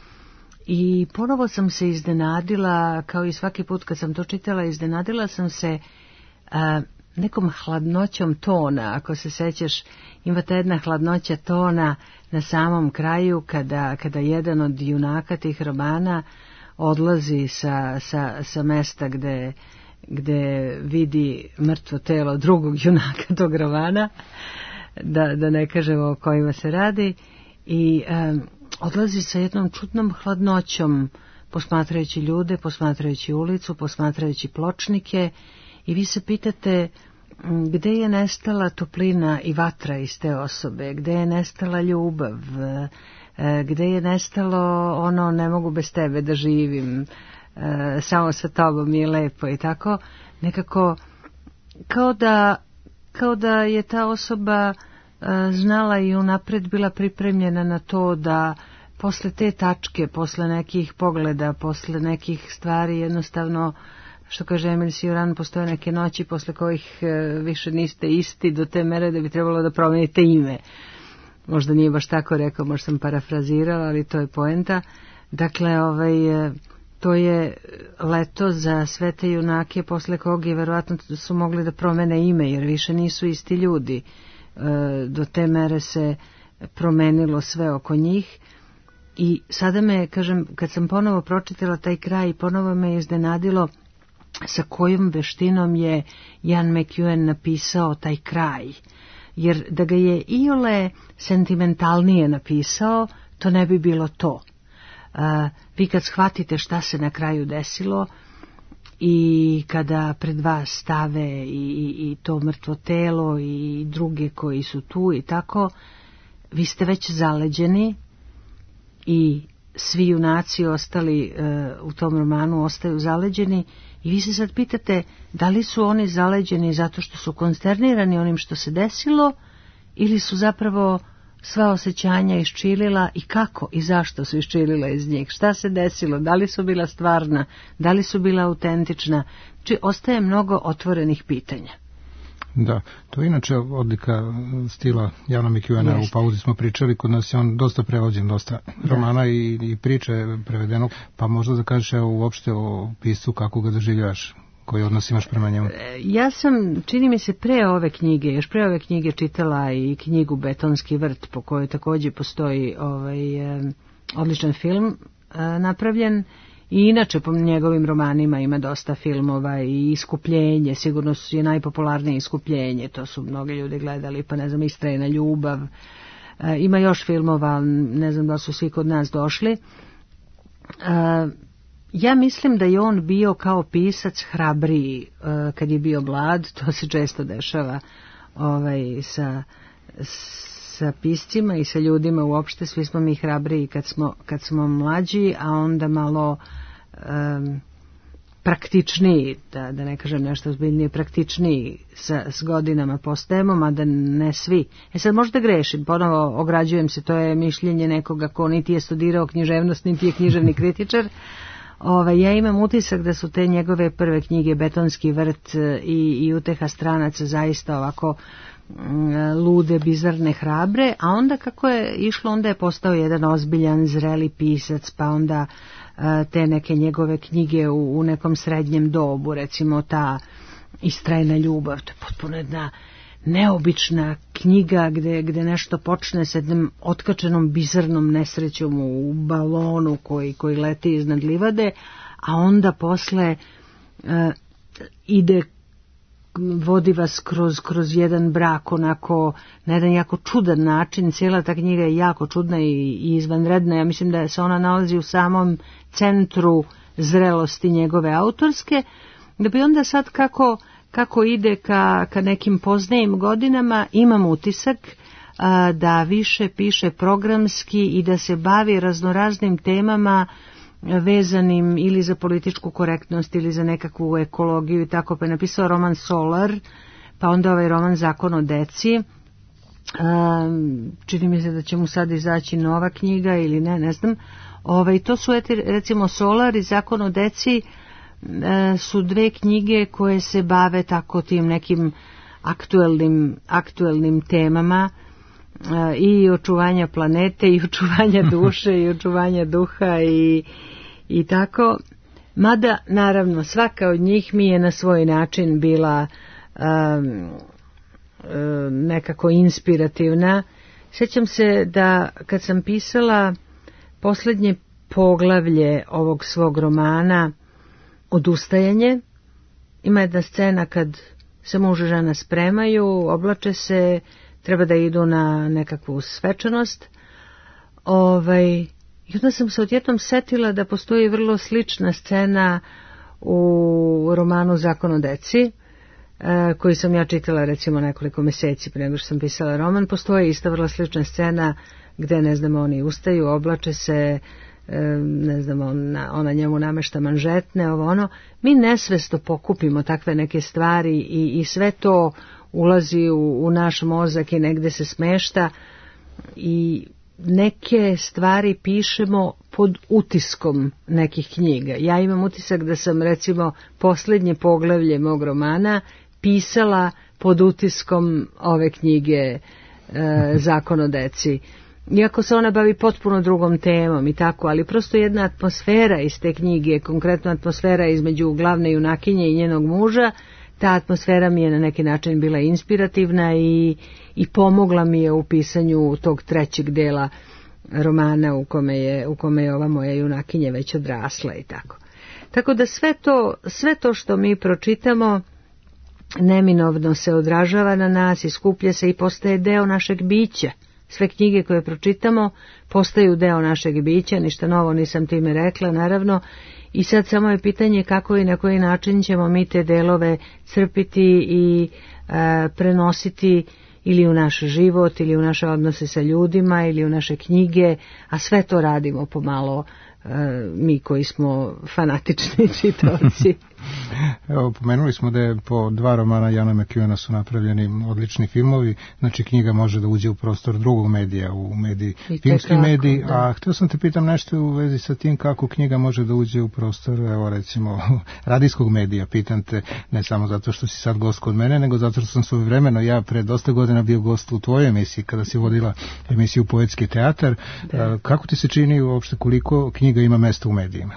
I ponovo sam se iznenadila, kao i svaki put kad sam to čitala, iznenadila sam se a, nekom hladnoćom tona. Ako se sećaš, ima ta jedna hladnoća tona na samom kraju kada, kada jedan od junaka tih romana odlazi sa, sa, sa mesta gde, gde vidi mrtvo telo drugog junaka tog romana, da, da ne kažemo o kojima se radi, i a, odlazi sa jednom čudnom hladnoćom, posmatrajući ljude, posmatrajući ulicu, posmatrajući pločnike, i vi se pitate gde je nestala toplina i vatra iz te osobe, gde je nestala ljubav, gde je nestalo ono ne mogu bez tebe da živim, samo sa tobom je lepo i tako, nekako kao da, kao da je ta osoba znala i unapred bila pripremljena na to da posle te tačke, posle nekih pogleda, posle nekih stvari jednostavno, što kaže Emil Cioran, postoje neke noći posle kojih više niste isti do te mere da bi trebalo da promenite ime. Možda nije baš tako rekao, možda sam parafrazirala, ali to je poenta. Dakle, ovaj, to je leto za sve te junake posle kog je verovatno su mogli da promene ime, jer više nisu isti ljudi. Do te mere se promenilo sve oko njih. I sada me, kažem, kad sam ponovo pročitala taj kraj, ponovo me iznenadilo sa kojom veštinom je Jan McEwen napisao taj kraj. Jer da ga je iole sentimentalnije napisao, to ne bi bilo to. A, vi kad shvatite šta se na kraju desilo i kada pred vas stave i, i, i to mrtvo telo i druge koji su tu i tako, vi ste već zaleđeni i svi junaci ostali uh, u tom romanu ostaju zaleđeni i vi se sad pitate da li su oni zaleđeni zato što su konsternirani onim što se desilo ili su zapravo sva osjećanja iščilila i kako i zašto su iščilila iz njih, šta se desilo, da li su bila stvarna, da li su bila autentična, znači ostaje mnogo otvorenih pitanja. Da, to je inače odlika stila Jana McEwena. U pauzi smo pričali, kod nas je on dosta prevođen, dosta da. romana i, i priče prevedeno, pa možda da kažeš evo, uopšte o piscu kako ga doživljavaš, koji odnos imaš prema njemu? Ja sam, čini mi se, pre ove knjige, još pre ove knjige čitala i knjigu Betonski vrt, po kojoj također postoji ovaj, eh, odličan film eh, napravljen. I inače po njegovim romanima ima dosta filmova i Iskupljenje, sigurno je najpopularnije Iskupljenje, to su mnogi ljudi gledali, pa ne znam, Istrajna ljubav. E, ima još filmova, ne znam da su svi kod nas došli. E, ja mislim da je on bio kao pisac hrabriji e, kad je bio mlad, to se često dešava ovaj, sa... sa piscima i sa ljudima uopšte, svi smo mi hrabriji kad smo, kad smo mlađi, a onda malo um, praktičniji, da, da ne kažem nešto ozbiljnije, praktičniji sa, s godinama postajemo, mada ne svi. E sad možda grešim, ponovo ograđujem se, to je mišljenje nekoga ko niti je studirao književnost, niti je književni kritičar. Ove, ja imam utisak da su te njegove prve knjige Betonski vrt i, i Uteha stranaca zaista ovako lude, bizarne, hrabre, a onda kako je išlo, onda je postao jedan ozbiljan, zreli pisac, pa onda te neke njegove knjige u, u nekom srednjem dobu, recimo ta Istrajna ljubav, to je potpuno jedna neobična knjiga gde, gde nešto počne sa jednom otkačenom bizarnom nesrećom u balonu koji, koji leti iznad livade, a onda posle uh, ide, vodi vas kroz, kroz jedan brak onako, na jedan jako čudan način. Cijela ta knjiga je jako čudna i, i izvanredna. Ja mislim da se ona nalazi u samom centru zrelosti njegove autorske, da bi onda sad kako, kako ide ka, ka nekim poznijim godinama, imam utisak a, da više piše programski i da se bavi raznoraznim temama vezanim ili za političku korektnost ili za nekakvu ekologiju i tako, pa je napisao roman Solar, pa onda ovaj roman Zakon o deci. Um, čini mi se da će mu sad izaći nova knjiga ili ne, ne znam. Ove, to su eti, recimo Solar i Zakon o deci e, su dve knjige koje se bave tako tim nekim aktuelnim, aktuelnim temama e, i očuvanja planete i očuvanja duše i očuvanja duha i, i tako. Mada, naravno, svaka od njih mi je na svoj način bila um, nekako inspirativna. Sjećam se da kad sam pisala posljednje poglavlje ovog svog romana Odustajanje, ima jedna scena kad se muž i žena spremaju, oblače se, treba da idu na nekakvu svečanost. Ovaj, i onda sam se odjednom setila da postoji vrlo slična scena u romanu Zakon o deci, koji sam ja čitala recimo nekoliko mjeseci prije nego što sam pisala roman. Postoji ista vrlo slična scena gde, ne znam, oni ustaju, oblače se, ne znam, ona, ona njemu namešta manžetne, ovo ono. Mi nesvesno pokupimo takve neke stvari i, i sve to ulazi u, u naš mozak i negde se smešta i neke stvari pišemo pod utiskom nekih knjiga. Ja imam utisak da sam recimo posljednje poglavlje mog romana pisala pod utiskom ove knjige e, Zakon o deci. Iako se ona bavi potpuno drugom temom i tako, ali prosto jedna atmosfera iz te knjige, konkretno atmosfera između glavne junakinje i njenog muža, ta atmosfera mi je na neki način bila inspirativna i, i pomogla mi je u pisanju tog trećeg dela romana u kome je, u kome je ova moja junakinja već odrasla i tako. Tako da sve to, sve to što mi pročitamo neminovno se odražava na nas i skuplja se i postaje deo našeg bića. Sve knjige koje pročitamo postaju deo našeg bića, ništa novo nisam time rekla, naravno, i sad samo je pitanje kako i na koji način ćemo mi te delove crpiti i e, prenositi ili u naš život, ili u naše odnose sa ljudima, ili u naše knjige, a sve to radimo pomalo e, mi koji smo fanatični čitaoci. Evo, pomenuli smo da je po dva romana Jana McEwana su napravljeni odlični filmovi, znači knjiga može da uđe u prostor drugog medija, u mediji, filmski mediji, da. A htio sam te pitam nešto u vezi sa tim kako knjiga može da uđe u prostor, evo recimo, radijskog medija, pitam te, ne samo zato što si sad gost kod mene, nego zato što sam svojevremeno, ja pre dosta godina bio gost u tvojoj emisiji, kada si vodila emisiju Poetski teatar, da. Kako ti se čini uopšte koliko knjiga ima mesta u medijima?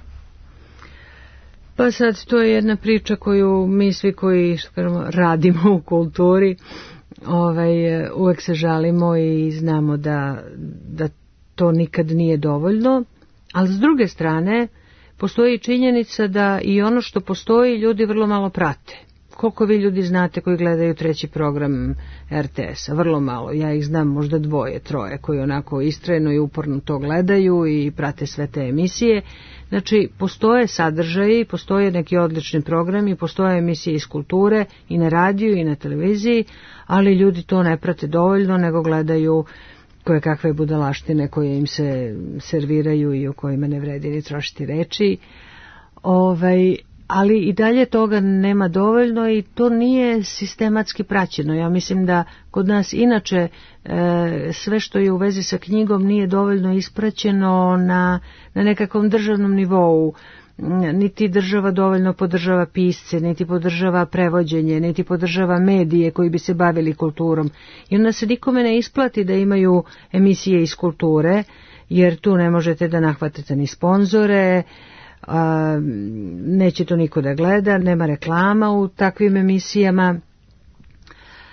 Pa sad, to je jedna priča koju mi svi koji što kažemo, radimo u kulturi ovaj, uvek se žalimo i znamo da, da to nikad nije dovoljno, ali s druge strane postoji činjenica da i ono što postoji ljudi vrlo malo prate. Koliko vi ljudi znate koji gledaju treći program er te es-a? Vrlo malo. Ja ih znam možda dvoje, troje koji onako istrajno i uporno to gledaju i prate sve te emisije. Znači, postoje sadržaji, postoje neki odlični programi, postoje emisije iz kulture i na radiju i na televiziji, ali ljudi to ne prate dovoljno, nego gledaju koje kakve budalaštine koje im se serviraju i o kojima ne vredi ni trošiti reči. Ovaj, ali i dalje toga nema dovoljno i to nije sistematski praćeno. Ja mislim da kod nas inače e, sve što je u vezi sa knjigom nije dovoljno ispraćeno na, na nekakvom državnom nivou. Niti država dovoljno podržava pisce, niti podržava prevođenje, niti podržava medije koji bi se bavili kulturom. I onda se nikome ne isplati da imaju emisije iz kulture, jer tu ne možete da nahvatite ni sponzore, a, neće to niko da gleda, nema reklama u takvim emisijama.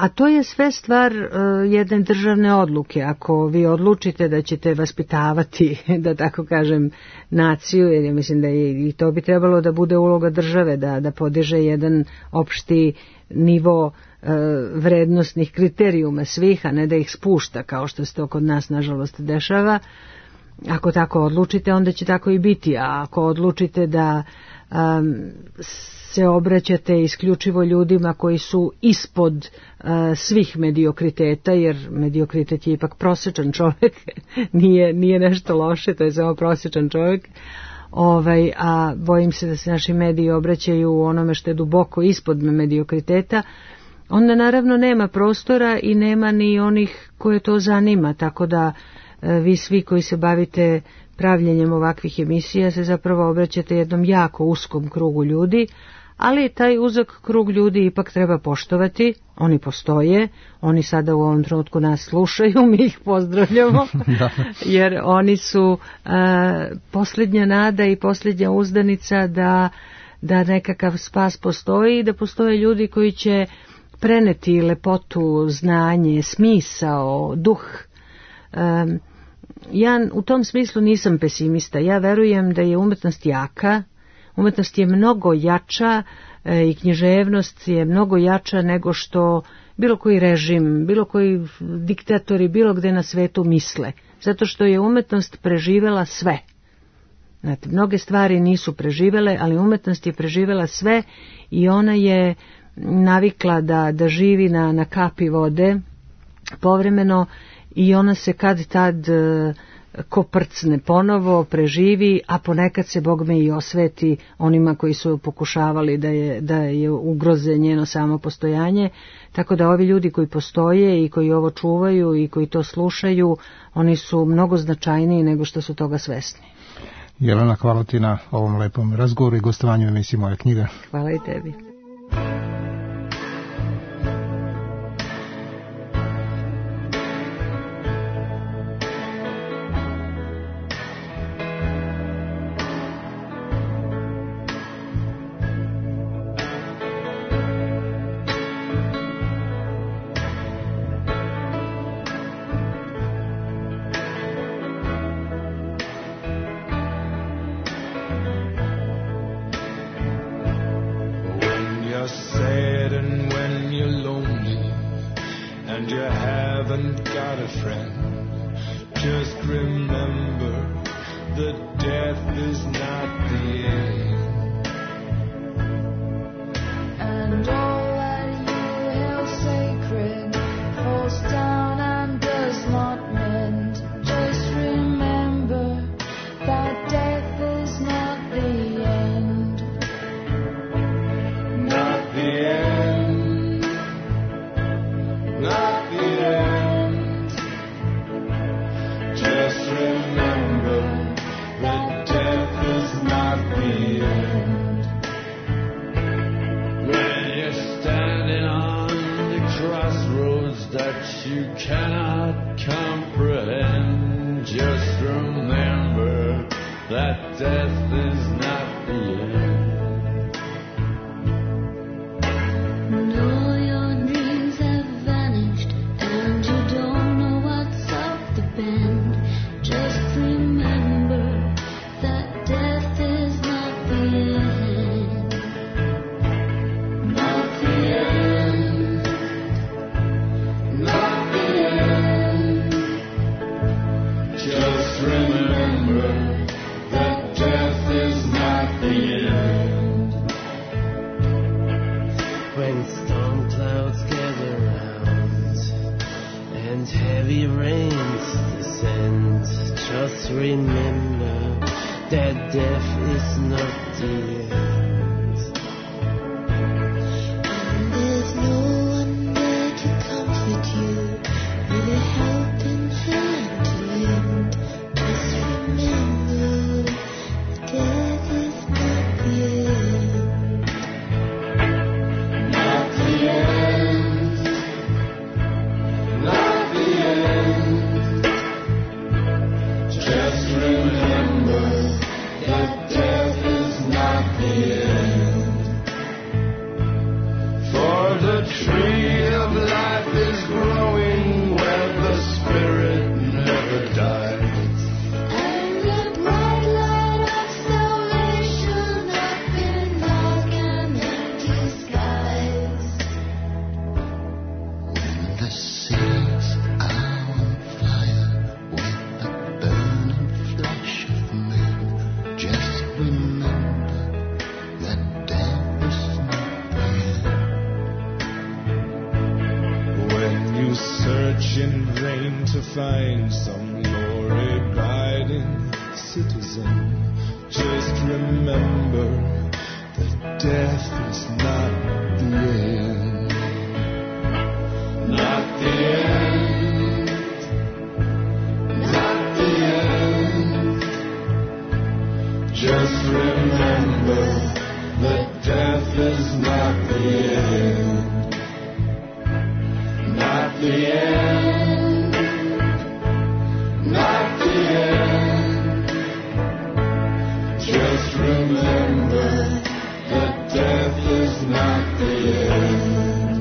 a to je sve stvar uh, jedne državne odluke. Ako vi odlučite da ćete vaspitavati, da tako kažem, naciju, jer ja mislim da je, i to bi trebalo da bude uloga države, da, da podiže jedan opšti nivo uh, vrednostnih kriterijuma svih, a ne da ih spušta, kao što se to kod nas nažalost dešava. Ako tako odlučite, onda će tako i biti, a ako odlučite da um, se obraćate isključivo ljudima koji su ispod uh, svih mediokriteta, jer mediokritet je ipak prosječan čovjek, nije, nije nešto loše, to je samo prosječan čovjek, ovaj, a bojim se da se naši mediji obraćaju onome što je duboko ispod mediokriteta, onda naravno nema prostora i nema ni onih koje to zanima, tako da uh, vi svi koji se bavite pravljenjem ovakvih emisija se zapravo obraćate jednom jako uskom krugu ljudi, ali taj uzak krug ljudi ipak treba poštovati, oni postoje, oni sada u ovom trenutku nas slušaju, mi ih pozdravljamo, jer oni su uh, posljednja nada i posljednja uzdanica da, da nekakav spas postoji i da postoje ljudi koji će preneti lepotu, znanje, smisao, duh. Um, ja u tom smislu nisam pesimista, ja verujem da je umetnost jaka, umetnost je mnogo jača e, i književnost je mnogo jača nego što bilo koji režim, bilo koji diktatori, bilo gde na svetu misle. Zato što je umetnost preživela sve. Znate, mnoge stvari nisu preživele, ali umetnost je preživela sve i ona je navikla da, da živi na, na kapi vode povremeno i ona se kad tad e, koprcne ponovo, preživi, a ponekad se bogme i osveti onima koji su pokušavali da je, da je ugroze njeno samo postojanje, tako da ovi ljudi koji postoje i koji ovo čuvaju i koji to slušaju, oni su mnogo značajniji nego što su toga svesni. Jelena, hvala ti na ovom lepom razgovoru i gostovanju u emisiji Moja knjiga. Hvala i tebi. Just remember that death is not the end. You search in vain to find some law-abiding citizen. Just remember that death is not the end. Not the end. Not the end. Just remember that death is not the end. Not the end. Not the end. Just remember that death is not the end.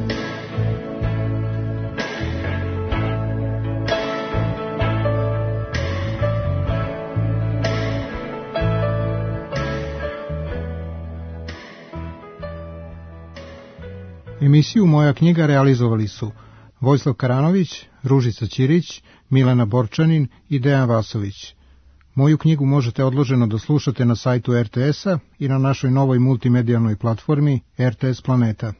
Emisiju Moja knjiga realizovali su Vojislav Karanović, Ružica Ćirić, Milena Borčanin i Dejan Vasović. Moju knjigu možete odloženo da slušate na sajtu er te es-a i na našoj novoj multimedijalnoj platformi er te es Planeta.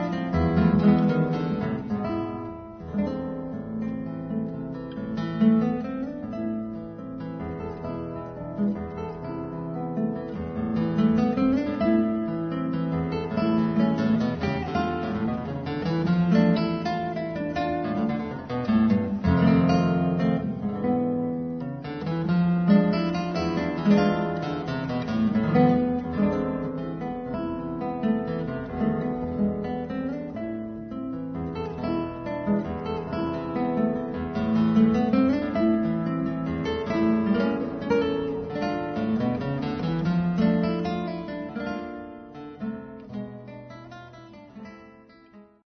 Thank you.